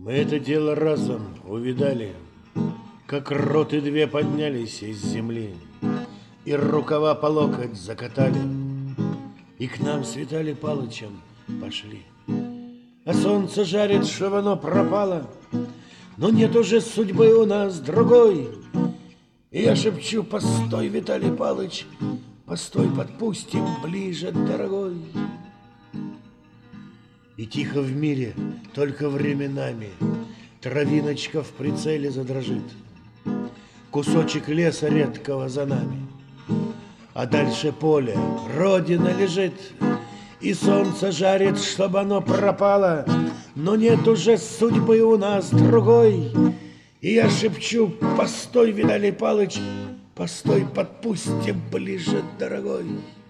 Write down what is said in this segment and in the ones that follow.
Мы это дело разом увидали, как роты две поднялись из земли, и рукава по локоть закатали, и к нам с Виталий Палычем пошли. А солнце жарит, чтоб оно пропало, но нет уже судьбы у нас другой. И я шепчу: постой, Виталий Палыч, постой, подпустим ближе, дорогой. И тихо в мире, только временами травиночка в прицеле задрожит, кусочек леса редкого за нами, а дальше поле, родина лежит. И солнце жарит, чтобы оно пропало, но нет уже судьбы у нас другой. И я шепчу: постой, Виталий Палыч, постой, подпустим ближе, дорогой.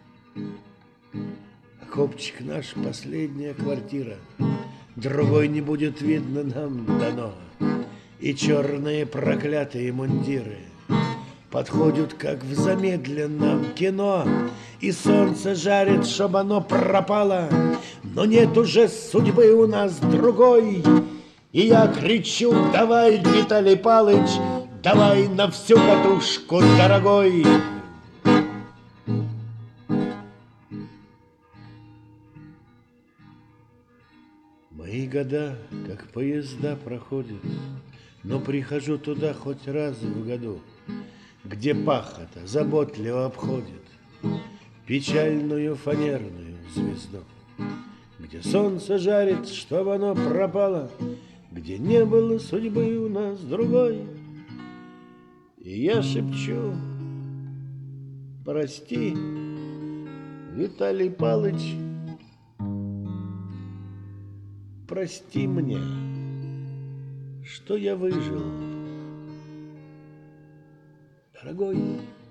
Окопчик наш, последняя квартира, другой не будет видно нам дано. И черные проклятые мундиры подходят, как в замедленном кино. И солнце жарит, чтоб оно пропало, но нет уже судьбы у нас другой. И я кричу: давай, Виталий Палыч, давай на всю катушку, дорогой. Мои года, как поезда, проходят, но прихожу туда хоть раз в году, где пахота заботливо обходит печальную фанерную звезду, где солнце жарит, чтоб оно пропало, где не было судьбы у нас другой. И я шепчу: прости, Виталий Палыч, прости мне, что я выжил, дорогой.